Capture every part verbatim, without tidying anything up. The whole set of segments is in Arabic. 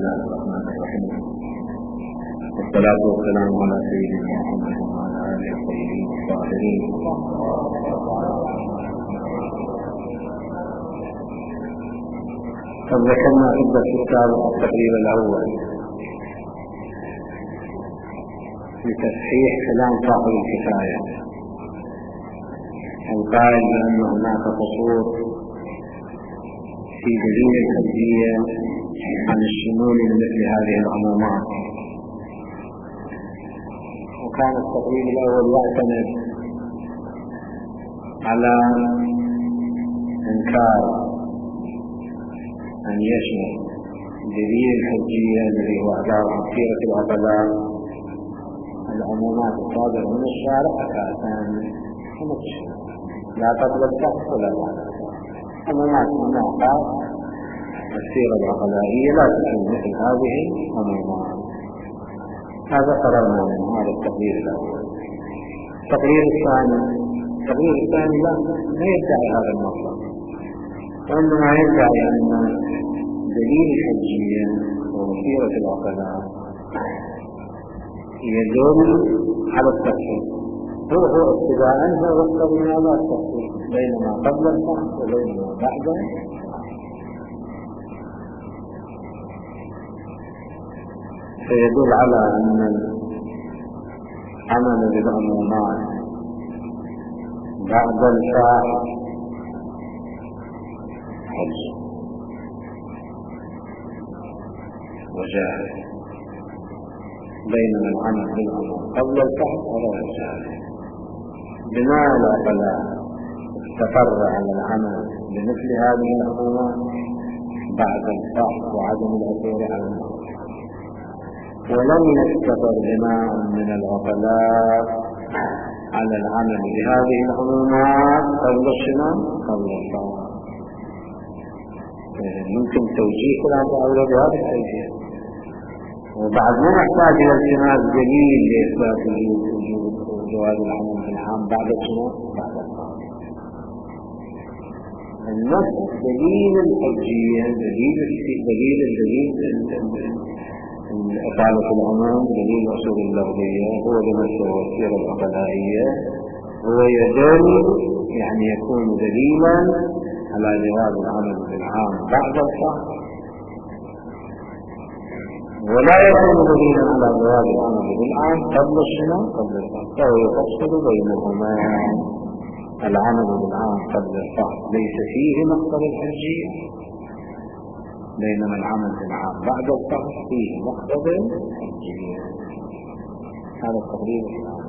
الله الرحمن الرحيم، والصلاة والسلام على سيدنا محمد وعلى آله الطيبين الطاهرين. قد ذكرنا في الكتاب التقرير الأول لتصحيح كلام صاحب الكفاية القائل بأن هناك قصور في دليل الحجية عن الشمول لمثل هذه العمومات. وكان التقرير الأول يعتمد على إنكار أن يشمل دليل الحجية الذي هو عبارة عن سيرة العقلاء العمومات الصادرة من الشارع أساسا لا تقبل الشخص ولا تعالى عمومات من أوقات السيرة العقلائية لا تكون مثل هذه العمومات. هذا قررنا من هذا التقرير الأول. التقرير الثاني التقرير الثاني لا لا يدعي هذا المطلب، وإنما يدعي أن دليل الحجية وسيرة العقلاء يدل على التفصيل، هو هو ابتداء هو يقتضي هذا التفصيل بينما قبل الفحص وبينما بعده. فيدل على أن العمل بالعمومات بعد الفحص حج وجاهل، بينما العمل بالعموم قبل الفحص ولا جاهل. بناء على استقر على العمل بمثل هذه العمومات بعد الفحص وعدم العثور على النص، ولم يستقر بناء من العقلاء على العمل بهذه العمومات قبل الشمال قبل الفحص. ممكن توجيه كلام أولى بهذا التوجيه، وبعد ما نحتاج إلى التماس دليل لإثبات وجود جواز العمل بالعام بعد الشمال بعد الفحص. النص دليل الحجية دليل دليل الدليل إقالة العموم دليل أصول اللفظية هو بنفسه والسيرة العقلائية هو يدل يعني يكون دليلا على جواز العمل بالعام بعد الفحص، ولا يكون دليلا على جواز العمل بالعام قبل الشمال قبل الفحص. فهو يفصل بينهما. العمل بالعام قبل الفحص ليس فيه مقتضى الحجية، بينما العمل بالعام بعد الفحص فيه مقتضى الحجية. هذا التقرير الثاني.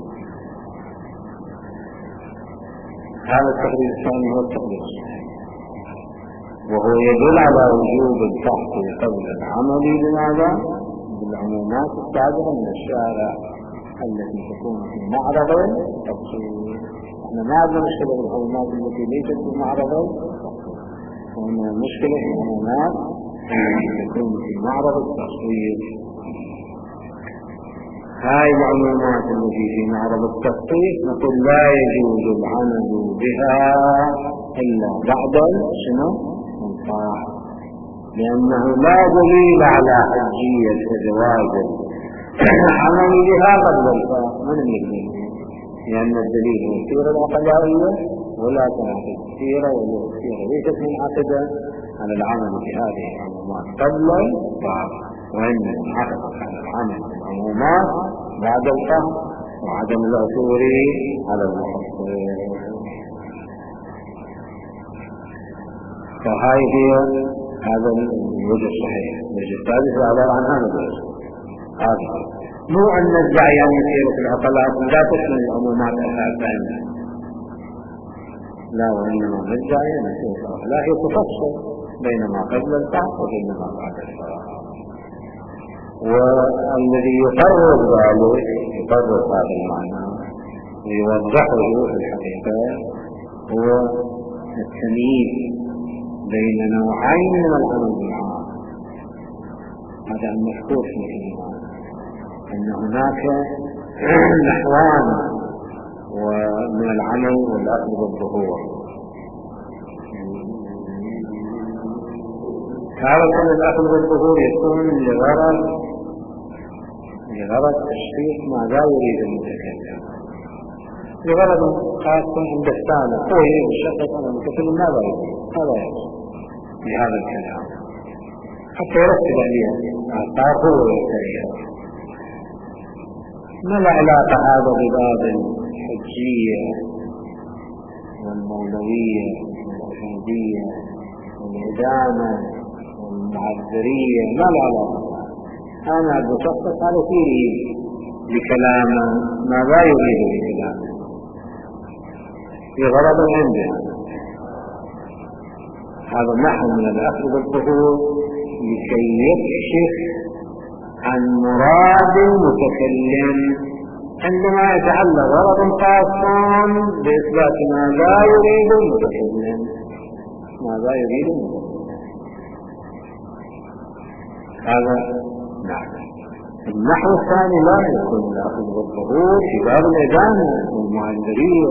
هذا التقرير الثاني هو التقرير الصحيح، وهو يدل على وجوب الفحص قبل العمل بماذا؟ بالعمومات الصادرة من الشارع التي تكون في معرض التفصيل. احنا ما عندنا مشكلة بالعمومات التي ليست في معرض التفصيل، وإنما المشكلة في العمومات التي تكون في معرض التفصيل. هاي العمومات التي في معرض التفصيل نقول لا يجوز العمل بها إلا بعد شنو؟ الفحص، لأنه لا دليل على حجية جواز العمل بها قبل الفحص من الاثنين، لأن الدليل هو السيرة العقلائية ولا تنعقد السيرة والسيرة ليست منعقدة على العمل بهذه العمومات قبل الفحص، وإنما انعقدت على العمل بالعمومات بعد الفحص وعدم العثور على المحصل. فهاي هي هذا الوجه الصحيح. الوجه الثالث عبارة عن هذا الوجه. هذا مو أن ندعي أن سيرة العقلاء لا تشمل العمومات أساسا، لا، وإنما ندعي أن سيرة العقلاء هي تفصل بينما قبل الفحص وبينما بعد الفحص. والذي يقرر ذلك يقرر هذا المعنى ويوضحه في الحقيقة هو التمييز بين نوعين من العمل بالعام. هذا المذكور في الإيمان أن هناك نحوان ومن العمل والأخذ بالظهور. هذا كل الأخذ بالظهور يكون لغرض لغرض تشخيص ماذا يريد المتكلم، لغرض خاص عند السامع هو يريد الشخص أن المتكلم ماذا يريد، هذا يقصد بهذا الكلام حتى يرتب عليها أعطاه هو ويتريها. ما العلاقة هذا بباب الحجية والمولوية والأحمدية والإدانة والمعذرية؟ ما العلاقة؟ أنا بشخص على فيه بكلامه ماذا يريد بكلامه في غرض عنده. هذا نحو من الأخذ بالظهور لكي يكشف عن مراد المتكلم عندما يتعلق غرض خاص بإثبات ماذا يريد المتكلم، ماذا يريد المتكلم. هذا نحو. النحو الثاني لا يكون الأخذ بالظهور في باب الإدانة والمعذرية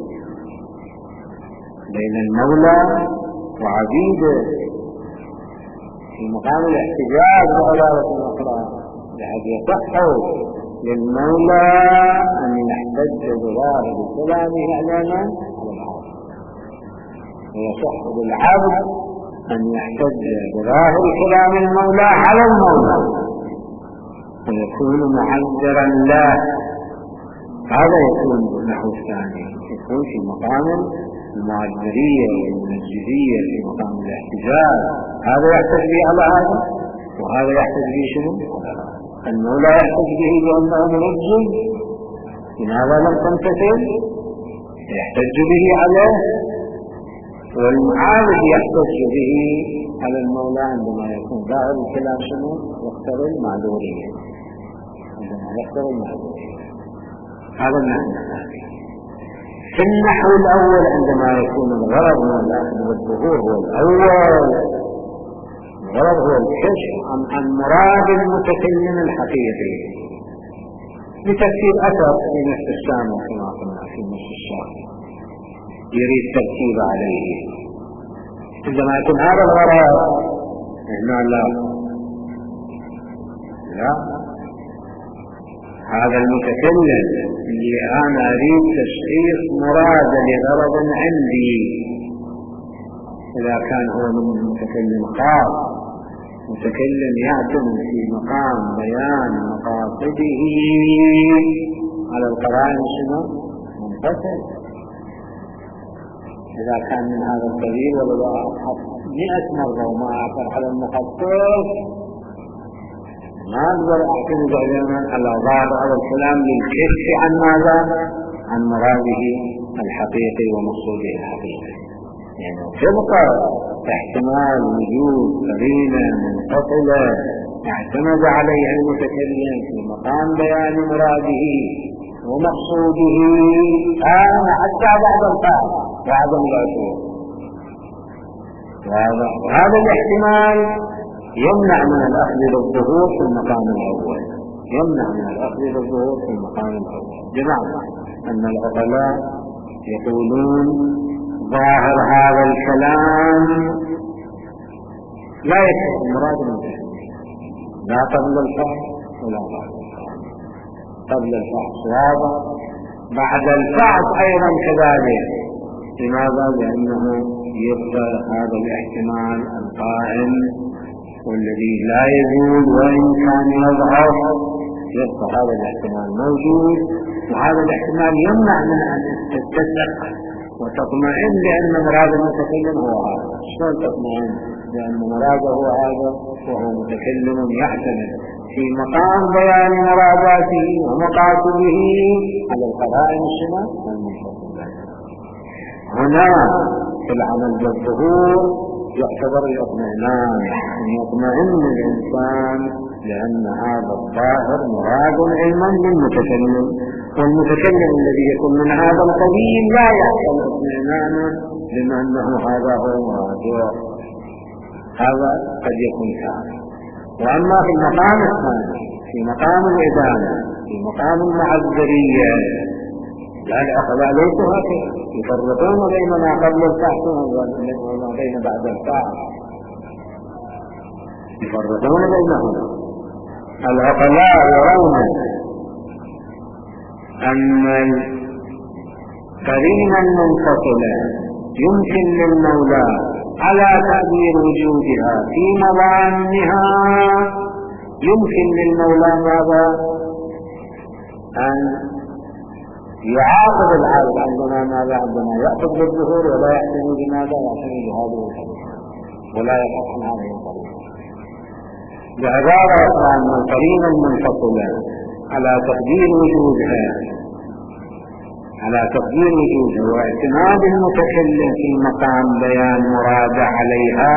بين المولى وعبيده في مقام الاحتجاج وعبارة أخرى، لحد يصح للمولى أن يحتج بظاهر كلامه إعلانا على العبد، ويصح للعبد أن يحتج بظاهر كلام المولى على المولى ويكون معذرا له. هذا يكون النحو الثاني، يكون في مقام المعذرية والمنجزية في مقام الاحتجاج، هذا يحتج به على هذا وهذا يحتج به شنو؟ المولى يحتج به بأنه منجز، لماذا لم تمتثل؟ يحتج به عليه، والمعاند يحتج به على المولى عندما يكون ظاهر الكلام شنو؟ يقتضي المعذورية، عندما يقتضي المعذورية. هذا النحو الثاني. في النحو الأول عندما يكون الغرض من الأخذ والظهور هو الأول، الغرض هو الكشف عن, عن مراد المتكلم الحقيقي بترتيب أثر في نفس السامع كما قلنا في نفس الشرح يريد ترتيب عليه. عندما يكون هذا الغرض هنا لا لا هذا المتكلم اللي أنا أريد تشخيص مراد لغرض عندي، إذا كان هو من متكلم خاص متكلم يعتمد في مقام بيان مقاصده على القرائن شنو؟ منفصل. إذا كان من هذا القبيل ولو أبحث مئة مرة وما أعثر على المخصص ما أقدر أعتمد على ظاهر هذا الكلام للكشف عن ماذا؟ عن مراده الحقيقي ومقصوده الحقيقي. يعني تبقى احتمال وجود قرينة منفصلة اعتمد عليها المتكلم في مقام بيان مراده ومقصوده كان حتى بعد الفعل وعدم العثور. وهذا الاحتمال يمنع من الأخذ بالظهور في المقام الأول، يمنع من الأخذ بالظهور في المقام الأول، بمعنى أن العقلاء يقولون ظاهر هذا الكلام لا يكفي مراد المتكلم، لا قبل الفحص ولا بعد الفحص. قبل الفحص واضح، بعد الفحص أيضا كذلك. لماذا؟ لأنه يبقى هذا الاحتمال القائم والذي لا يزول وإن كان يظهر، يبقى هذا الاحتمال موجود، وهذا الاحتمال يمنع من أن تتسق وتطمئن لأن مراد المتكلم هو هذا. شلون تطمئن؟ لأن مراده هو هذا وهو متكلم يعتمد في مقام بيان مراداته ومقاصده على القرائن الشمال المنفصلة. هنا في العمل بالظهور يعتبر الاطمئنان، أن يطمئن الإنسان لأن هذا الظاهر مراد علما للمتكلم، والمتكلم الذي يكون من هذا القبيل لا يحصل اطمئنانا لما أنه هذا هو مراده. هذا قد يكون كامل. وأما في المقام الثاني في مقام الإدانة في مقام المعذرية لا العقلاء ليسوا هكذا، يفرقون بين ما قبل الفحص وما بين بعد الفحص. يفرقون بينهم. العقلاء يرون أن القرينة المنفصلة يمكن للمولى على تقدير وجودها في مظانها، يمكن للمولى ماذا؟ أن يعاقب العبد عندما ماذا عندما يأخذ بالظهور ولا يحتمي بماذا يحتمي بهذه القرينة ولا يقف عن هذه القرينة. بعبارة أن القرينة المنفصلة على تقدير وجودها على تقدير وجودها واعتماد المتكلم في مقام بيان مراد عليها،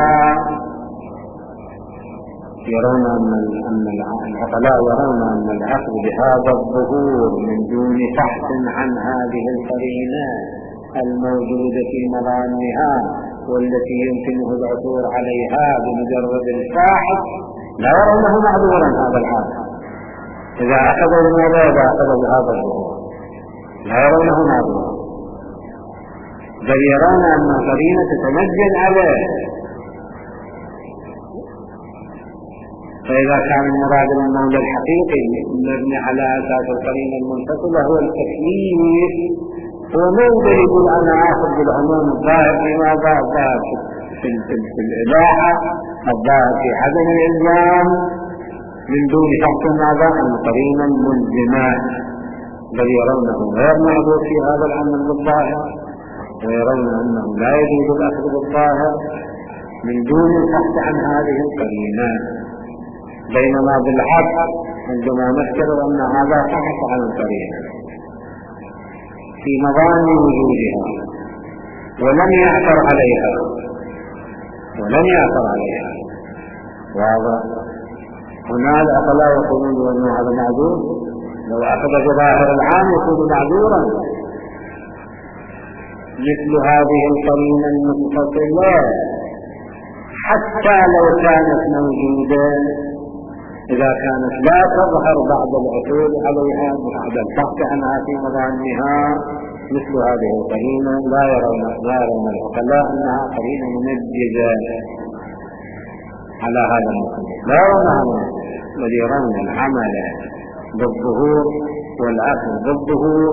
يرون أن العقلاء يرون أن الأخذ بهذا الظهور من دون بحث عن هذه القرينة الموجودة في مظانها والتي يمكنه العثور عليها بمجرد الفاحش لا يرونه معذورا. هذا العالم إذا أخذ الموضوع إذا أخذ بهذا الظهور لا يرونه معذورا، بل يرون أن القرينة تتمجد عليه. فإذا كان المراد المولى الحقيقي مبني على أساس القرينة المنفصلة هو التكليف، هو موضع يقول أنا آخذ بالعموم الظاهر في ماذا؟ الظاهر في, في, في الإباحة، الظاهر في عدم الإلزام من دون فحص ماذا؟ القرينة الملزمة، بل يرونه غير معذور في هذا العمل بالظاهر، ويرون أنه لا يجوز الأخذ بالظاهر من دون البحث عن هذه القرينة. بينما بالعكس عندما نذكر أن هذا بحث عن القرينة في مظان وجودها ولم يعثر عليها ولم يعثر عليها واضح. هنا العقلاء يقولون أن هذا معذور، لو أخذ بظاهر العام يكون معذورا. مثل هذه القرينة المنفصلة حتى لو كانت موجودة، إذا كانت لا تظهر بعد العثور عليها بعد البحث عنها في مظانها، مثل هذه القرينة لا يرون لا يرون العقلاء أنها قرينة منجزة على هذا المكان، لا يرونها، بل يرون العمل بالظهور والأخذ بالظهور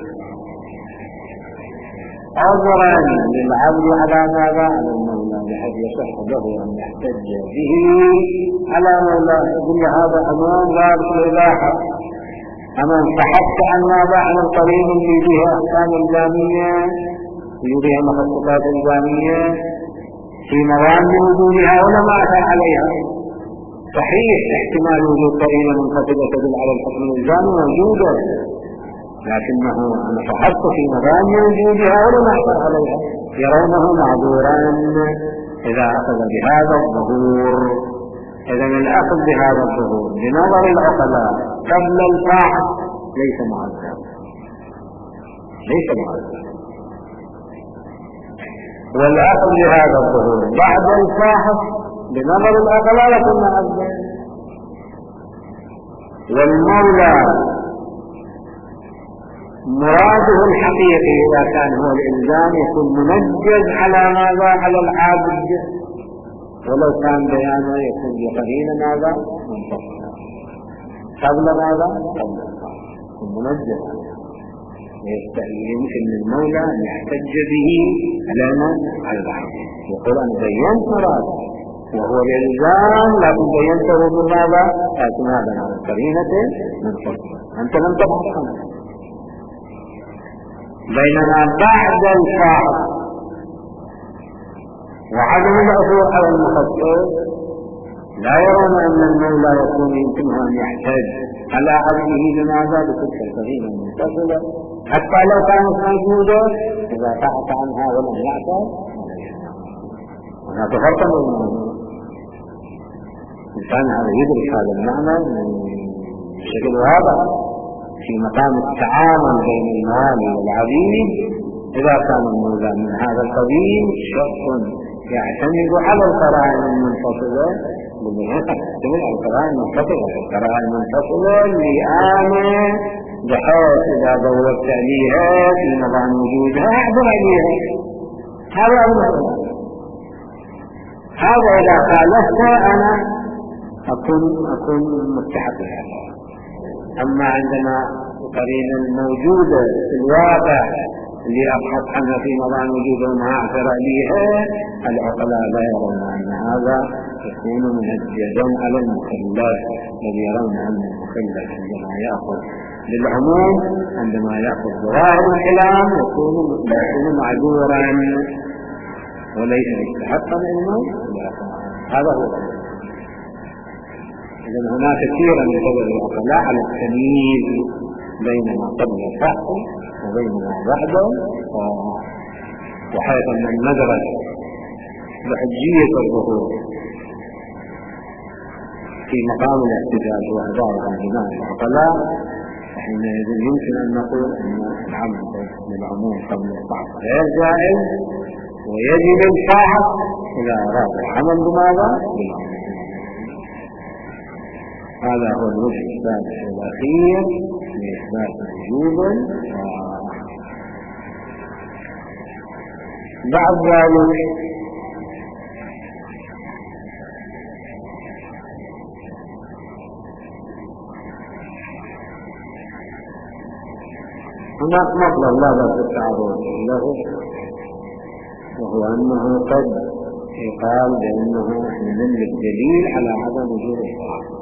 عذرا للعبد على ماذا؟ على المولى، بحيث يصح له أن يحتج به على مولى. يقول هذا أمام باب الإباحة، أمام بحثت عن ماذا؟ عن القرينة اللي بها أحكام الجامية اللي بها مخصصات الجامية في مواد وجودها ولم أثر عليها. صحيح احتمال وجود قرينة منفصلة تدل على الحكم الإلزامي موجودة، لكنه أنا فحصت في مظان وجودها ولم أحصل عليها. يرونه معذورا إذا أخذ بهذا الظهور. إذا الأخذ بهذا الظهور بنظر العقلاء قبل الفاحش ليس معذر، ليس معذر، والأخذ بهذا الظهور بعد الفاحش بنظر العقلاء يكون معذر. والمولى مراده الحقيقي إذا كان هو الإلزام يكون منجز على ماذا؟ على العابد، ولو كان بيانه يكون بقرينة ماذا؟ منفصلة قبل ماذا؟ قبل الفاحش يكون منجز عليها. يمكن للمولى أن يحتج به على على العابد، يقول أنا بينت مراده وهو الإلزام، لكن بينته بماذا؟ اعتمادا على القرينة منفصلة، أنت لم تبحث عنها. بينما بعد الفاحش وعدم العثور على المخصص لا يرون أن المولى يكون يمكنه أن يحتاج على عبده لماذا؟ بتلك القرينة المنفصلة حتى لو كانت موجودة إذا بحث عنها ولم يعثر. هناك فرق الإنسان هذا يدرك هذا المعنى بشكل واضح في مقام التعامل بين المال والعبيد. إذا كان المولى من هذا القبيل شخص يعتمد على القرائن المنفصلة، يعتمد على القرائن المنفصلة القرائن المنفصلة لآمن، بحيث إذا دورت عليها في نظام وجودها أحضر عليها. هذا أمر هذا إذا خالفت أنا أكون أكون مستحق لها. أما عندما القرينة الموجودة في الواقع اللي أبحث عنها في مضان وجوده وما أعثر عليها، العقلاء لا يرون أن هذا يكون من الجزم على المخلف، بل يرون أن المخلف عندما يأخذ للعموم، عندما يأخذ ظواهر الكلام يكون معذورا وليس مستحقا للموت. هذا هو. إذن هناك كثيرا من قبل العقلاء على التمييز بين ما قبل الفحص وبين ما بعده، وحيث أن النظرة بحجية الظهور في مقام الاحتجاج وإعداد بناء العقلاء، حينئذ يمكن أن نقول أن العمل للعموم قبل الفحص غير جائز، ويجب الفحص إذا أراد العمل بماذا؟ بالعموم. هذا هو الوجه السادس والأخير لإثبات وجوب. بعد ذلك هناك مطلب لا بأس بالتعرض له، وهو أنه قد يقال بأنه نملك دليل على عدم وجود الفحص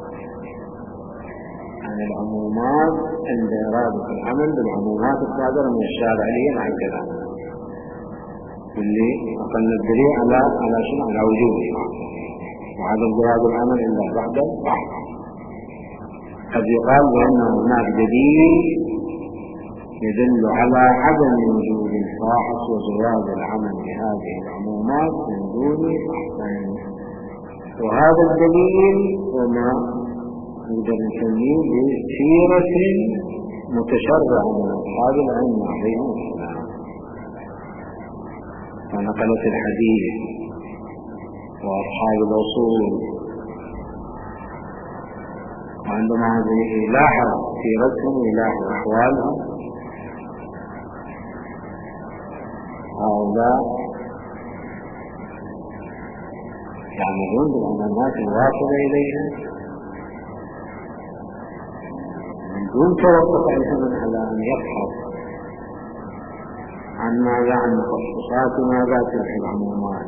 عن العمومات عند إرادة العمل بالعمومات الصادرة من الشارع عليه مع الكلام اللي أقل الدليل على على شنو؟ على وجود الفحص وعدم جواز العمل إلا بعد الفحص. قد يقال بأن هناك دليل يدل على عدم وجود الفاحص وجواز العمل بهذه العمومات من دون فحص، وهذا الدليل وما نقدر نسميه بسيرة متشرعة من أصحاب العلم عليهم السلام، ونقلت الحديث وأصحاب الأصول، وعندما يلاحظ سيرتهم ويلاحظ أحوالهم هؤلاء يعملون بالعملات الواصلة إليها من دون توقف الزمن على أن يبحث عن ماذا عن مخصصات ماذا تلك العمومات.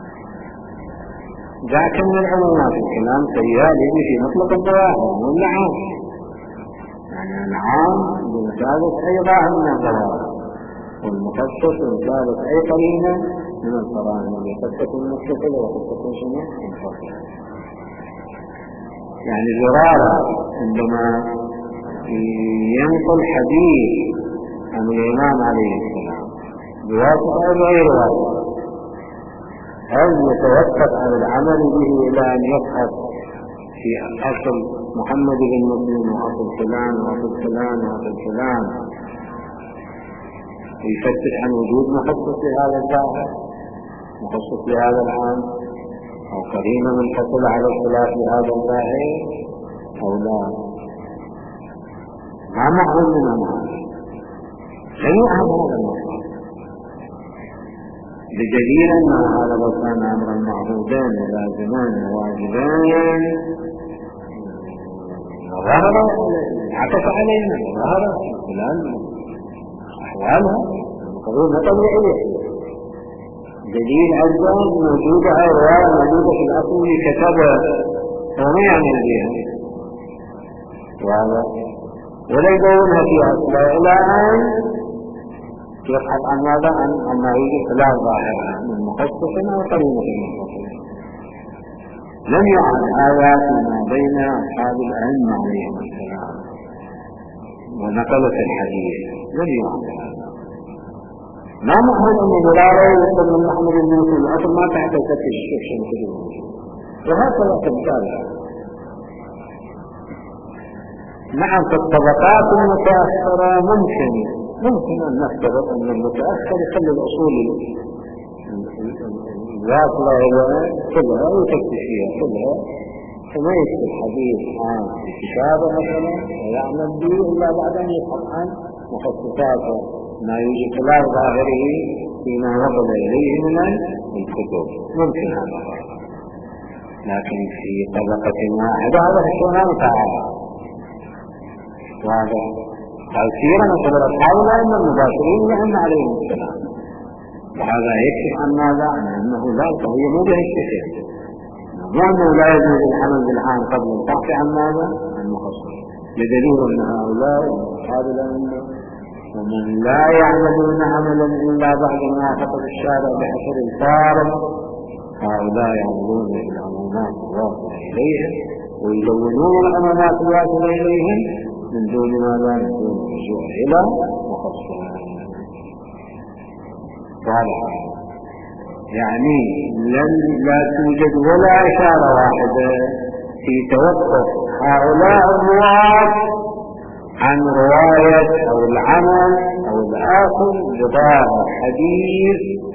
ذاك من العمومات الكلام سيالي في مطلق الظواهر ولا عام، يعني العام بمثابة أي ظاهر من الظواهر، والمخصص بمثابة أي قرينة من القرائن اللي قد تكون متصلة وقد تكون شنو منفصلة. يعني زرارة عندما ينقل حديث عن الإمام عليه السلام بواسطة أو غير واسطة، هل يتوقف عن العمل به إلى أن يبحث في أصل محمد بن مسلم وأصل فلان وأصل فلان وأصل فلان ويفتش عن وجود مخصص لهذا الظاهر مخصص لهذا العام أو قرينة منفصلة على الخلاف لهذا الظاهر أو لا؟ ما معهم من أمر جميع هذا المطلب، بدليل أن هذا لو كان أمرا معبودان ولازمان وواجبان وظهر عكس علينا وظهر فلان أحوالها قرينة طبيعية. دليل عزام موجودة رواية موجودة في الأصل كتابة وما يعمل بها ولا يدونها في أصلها إلى أن يبحث عن ماذا؟ عن أنه يجب خلاف ظاهرة من مخصصنا وقرينة المنفصلة. لم يعد هذا فيما بين أصحاب العلم عليهم السلام ونقلت الحديث، لم يعد هذا. ما معنى أن دلالة يقول من محمد بن مسلم أصل ما تحت تفتش شيء كذا، وهكذا تبتال. نعم في الطبقات المتأخرة ممكن ممكن أن نفترض أن المتأخر يخلي الأصول الواصلة كلها ويفتش فيها كلها، فما يكتب الحديث عن كتابه مثلا ويعمل به إلا بعد أن يفهم عن مخصصاته ما يوجد خلاف ظاهره فيما وصل إليه من الكتب. ممكن هذا لكن في طبقة واحدة هذا الشيء لا متعارض. واضح؟ تأثيرا مثل أصحاب الأئمة المباشرين وهم عليهم السلام، وهذا يكشف عن ماذا؟ عن أنه لا القضية مو بهالشكل، مو أنه لا يجوز العمل بالعام قبل البحث عن ماذا؟ عن مخصص، بدليل أن هؤلاء أصحاب الأئمة ومن لا يعملون عملا إلا بعد موافقة الشارع بحسب الفارق، هؤلاء يعملون بالعمومات الواصلة إليهم ويدونون العمومات الواصلة إليهم من دون ماذا؟ من دون الرجوع إلى مخصص. واضح؟ يعني لن لا توجد ولا إشارة واحدة في توقف هؤلاء الرواة عن رواية أو العمل أو الآخر بظاهر حديث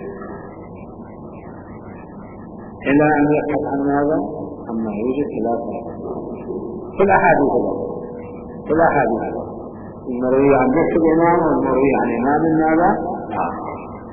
إلى أن يبحث عن ماذا؟ عما يوجد خلاف في الأحاديث في الأحاديث المروي عن نفس الإمام والمروي عن إمام ماذا؟ آخر.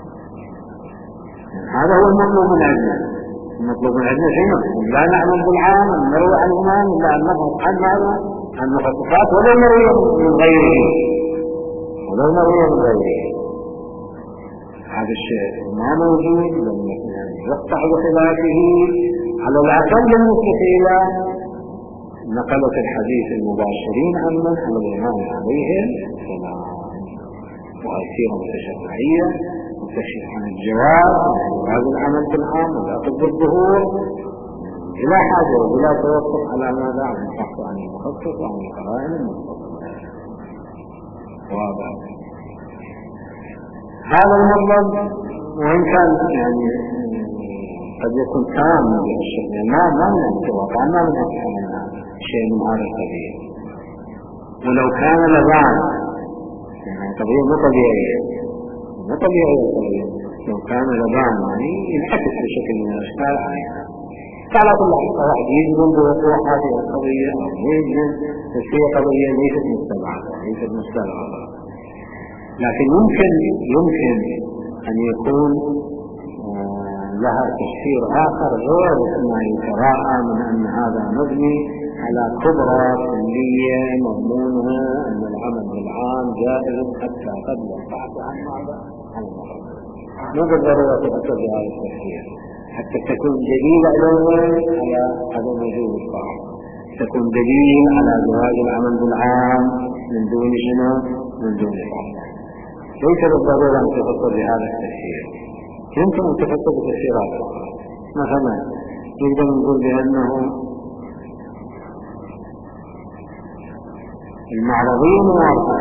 هذا هو المطلوب من عندنا. المطلوب من عندنا شيء لا نعمل بالعام نروي عن الإمام إلا أن نبحث عن ماذا؟ عن مخصصات ولو نروي من غيره ولو نروي من غيره. هذا الشيء ما موجود لما يقطع بخلافه على الأقل بالنسبة إلى نقلة الحديث المباشرين عمن على الإمام عليهم السلام، وأيسير متشرعية وتكشف عن الجواز وهذا العمل في العام ولا تبدو الظهور بلا حاجة وبلا توقف على ماذا؟ عن البحث عن المخصص وعن القرائن المخصصة. واضح؟ هذا المطلب وإن كان يعني قد يكون تام بالشكل ما ما نتوقع ما نفهم شيء من هذا القبيل، ولو كان لبعض يعني قضية مو طبيعية مو طبيعية القضية لو كان لبعض يعني ينعكس بشكل من الأشكال عليها. فعلى كل حال واحد يجزم بوقوع هذه القضية أو يجزم بس هي قضية ليست مستبعدة ليست مستبعدة، لكن يمكن يمكن أن يكون لها تفسير آخر غير ما يتراءى من أن هذا مبني على قدرة كلية مضمونها أن العمل بالعام جائز حتى قبل البحث عن ماذا؟ عن المخصص. مو بالضرورة تفسر بهذا التفسير حتى تكون دليل أولا على عدم وجود البحث، تكون دليل على جواز العمل بالعام من دون شنو؟ من دون البحث. ليس بالضرورة أن تفسر بهذا التفسير، يمكن أن تفسر بتفسيرات أخرى. مثلا نقدر نقول بأنه المعرضية موافقة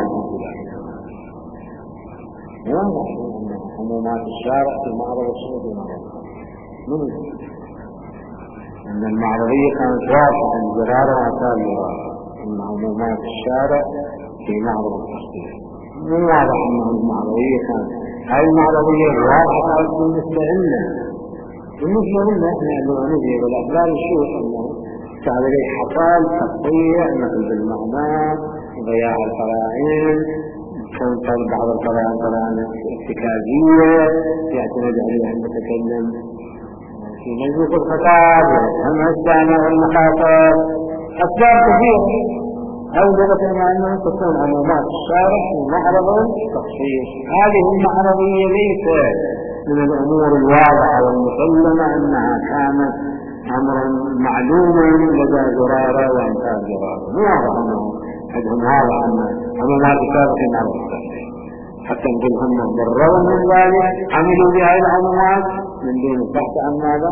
واضح أن عمومات الشارع في معرض الشرطي من أن المعرضية كانت واضحة انزرارها وتابعها أن عمومات الشارع في معرض التشريع مو واضح أنه المعرضية كانت هاي المعرضية واضحة بالنسبة لنا بالنسبة لنا احنا عندما نجي بالأخبار نشوف أنه كان لي حصل تقطيع مثل بالمعنى ضياع القرائن كون بعض القرائن قرائن ارتكازية يعتمد عليها المتكلم في مجلس الخطاب وهم الدعمة والمخاطر أسباب كثيرة أوجبت مع أنه تكون عمومات الشارع في معرض التخصيص. هذه المعرضية ليست من الأمور الواضحة والمسلمة أنها كانت أمرا معلوما لدى زرارة وأمثال زرارة، مو واضح أنه عندهم هذا أن عمومات الشارع في معرض التخصيص حتى نقول هم بالرغم من ذلك عملوا بهذه العمومات من دون البحث عن ماذا؟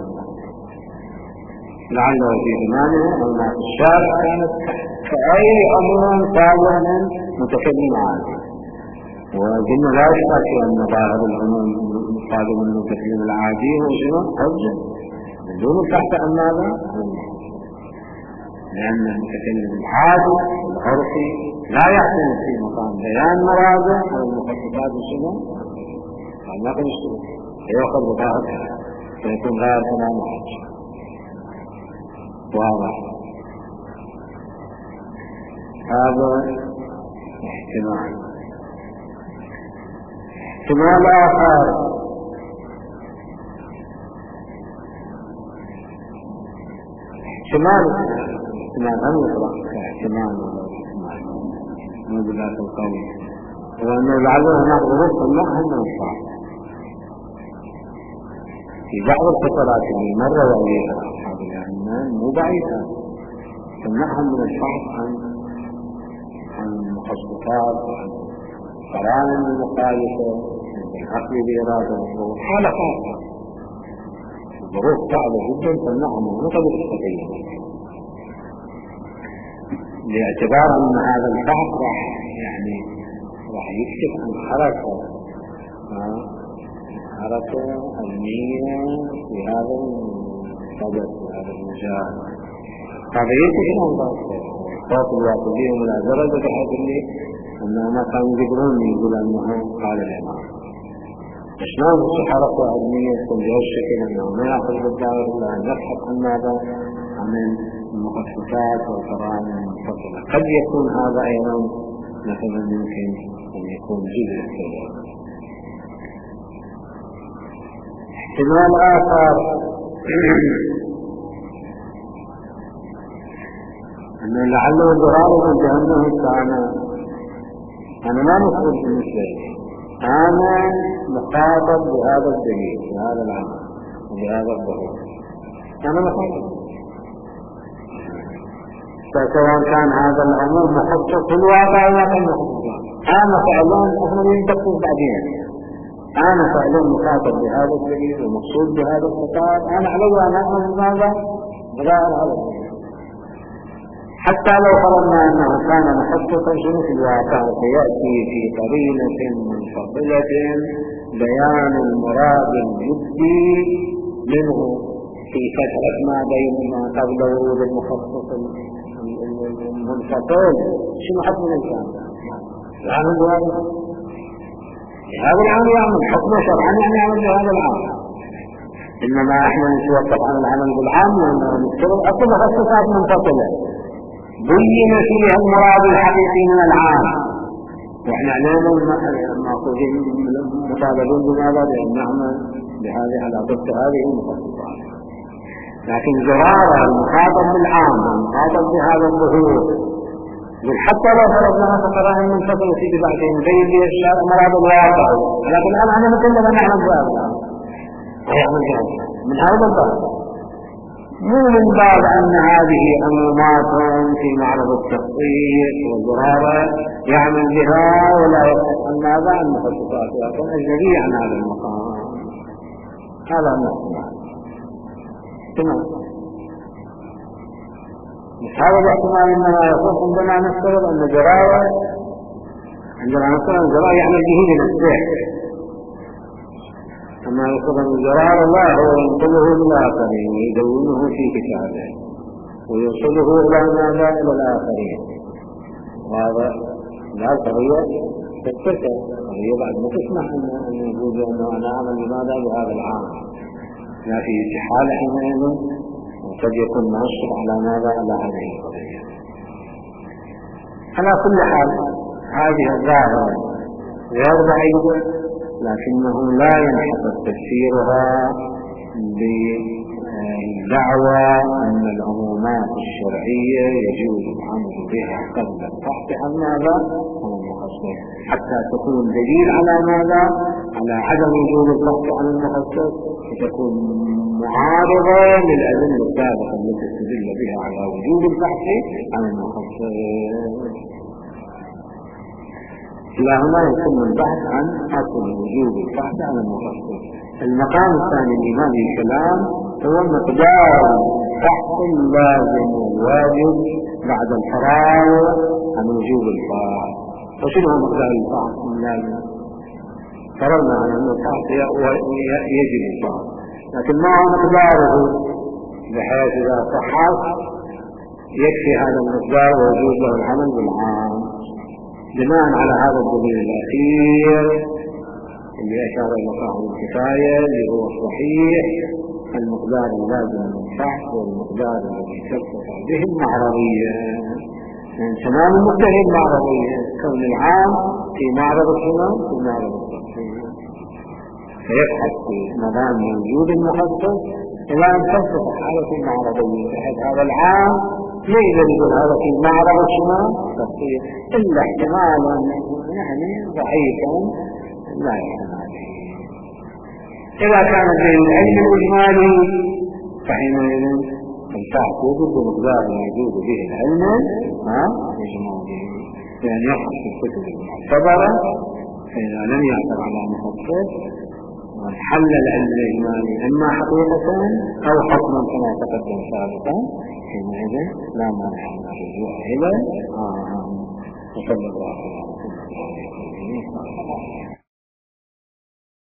لعله في زمانه عمومات الشارع كانت كأي عموم صادر من متكلم عادي، وقلنا لا يشترك في أن ظاهر العموم صادر من المتكلم العادي هو شنو؟ حجة من دون البحث عن ماذا؟ لأن المتكلم العادي العرفي لا يعتمد في مقام بيان مراده على المخصصات شنو؟ ما كان يشترك يأخذ بظاهرها فيكون غير تمام حجة. واضح؟ هذا احتمال. احتمال آخر احتمال احتمال هم يطلق كاحتمال مو بذات القول، وأنه لعله هناك ظروف تمنعهم من الصعب في بعض الفترات اللي مروا عليها أصحاب الأعمال مو بعيدة تمنعهم من البحث عن عن المخصصات وعن قرائن المخالفة بالعقل بإرادة وحالة خاصة، ظروف صعبة جدا تمنعهم من قبل التغيير، باعتبار أن هذا البحث راح يعني راح يكشف عن حركة حركة علمية في هذا الصدد في هذا المجال. هذا يكشف عن ذلك الخوف الواقعي من الأزرق بحيث اللي أنه ما كانوا يقدرون يقول أنه قال الإمام شلون في حركة علمية تكون بهالشكل أنه ما يأخذ بالدائرة إلا أن يبحث عن ماذا عن المخصصات والقرائن المفصلة. قد يكون هذا أيضا مثلا يمكن أن يكون جزء كذا. احتمال آخر أنه لعله ضراره بأنه كان أنا ما مسؤول بالنسبة لي، أنا مخاطب بهذا الدليل بهذا العمل وبهذا الظهور، أنا مخاطب سواء كان هذا الأمر مخصص في الواقع ولا كان مخصص. أنا فعلا أحنا ينتقل بعدين أنا فعلا مخاطب بهذا الدليل ومقصود بهذا الخطاب، أنا علي أن أعمل ماذا بغير هذا الدليل حتى لو فرضنا أنه كان مخصصا في الواقع سيأتي في قرينة منفصلة بيان المراد الجدي منه في فترة ما بينما قبل ورود المخصص المنفصل. شنو حكم الإنسان؟ يعمل بهذا هذا العمل يعمل حكم شرعا يعني يعمل بهذا العمل، إنما احنا نتوقف عن العمل بالعام لأنه نفترض أصل مخصصات منفصلة بين فيها المراد الحقيقي من العام، واحنا علينا المأخوذين مطالبون بماذا؟ بأن نعمل بهذه على ضبط هذه المخصصات. لكن زرارة المخاطب بالعام والمخاطب بهذا الظهور حتى لو فرضنا فقرائن منفصلة في بعضهم بين مراد الواقع، لكن الآن أنا مثل ما نعمل بهذا ويعمل بهذا من هذا الباب، مو من باب أن هذه عمومات في معرض التخصيص والزرارة يعمل بها ولا يبحث عن ماذا عن مخصصات، لكن أجنبية عن هذا المقام. هذا المقام تمام. هذا الاحتمال انما يخص عندما نفترض ان الجراوة عندما نفترض الجراوة يعمل به لنفسه، اما يخص ان الجراوة الله هو ينقله للآخرين ويدونه في كتابه ويوصله الى ماذا الى الآخرين، وهذا لا القضية تتركه وهي بعد ما تسمح ان يقول انه انا اعمل لماذا بهذا العام، لا في حال حينئذ قد يكون مؤشر على ماذا على هذه القضية. على كل حال هذه الظاهرة غير بعيدة، لكنه لا ينحصر تفسيرها بدعوى أن العمومات الشرعية يجوز العمل بها قبل البحث عن ماذا عن المخصص، حتى تكون دليل على ماذا على عدم وجود البحث عن المخصص، وتكون معارضة للأدلة السابقة التي تدل بها على وجود البحث عن المخصص. إلى هنا يتم البحث عن أصل وجود البحث عن المخصص. المقام الثاني من هذه الكلام هو مقدار البحث اللازم والواجب بعد الفراغ عن وجود البحث. وشنو هو مقدار البحث اللازم؟ فرضنا على أن البحث يجب البحث، لكن ما هو مقداره بحيث إذا صحت يكفي هذا المقدار ووجود له العمل بالعام. بناء على هذا الدليل الأخير اللي أشار إلى صاحب الكفاية اللي هو الصحيح، المقدار اللازم للبحث والمقدار الذي ترتفع به المعرضية، من تمام المقتضى المعرضية كون العام في معرض السنة في معرض التفصيل، فيبحث في مدام وجود المخصص إلى أن تصبح حالة معرضية بحيث هذا العام يقدر يقول هذا في معرض شنو؟ تفصيل إلا احتمالا يعني ضعيفا لا يحتمل. إذا كان بين العلم الإجمالي فحينئذ الفحص يجب بمقدار ما يجوز به العلم الإجمالي، لأن يخص في الكتب المعتبرة، فإذا لم يعثر على مخصص حل العلم الإجمالي إما حقيقة أو حكما كما تقدم سابقا، حينئذ لا مانع من الرجوع إلى وصلى الله عليه وسلم.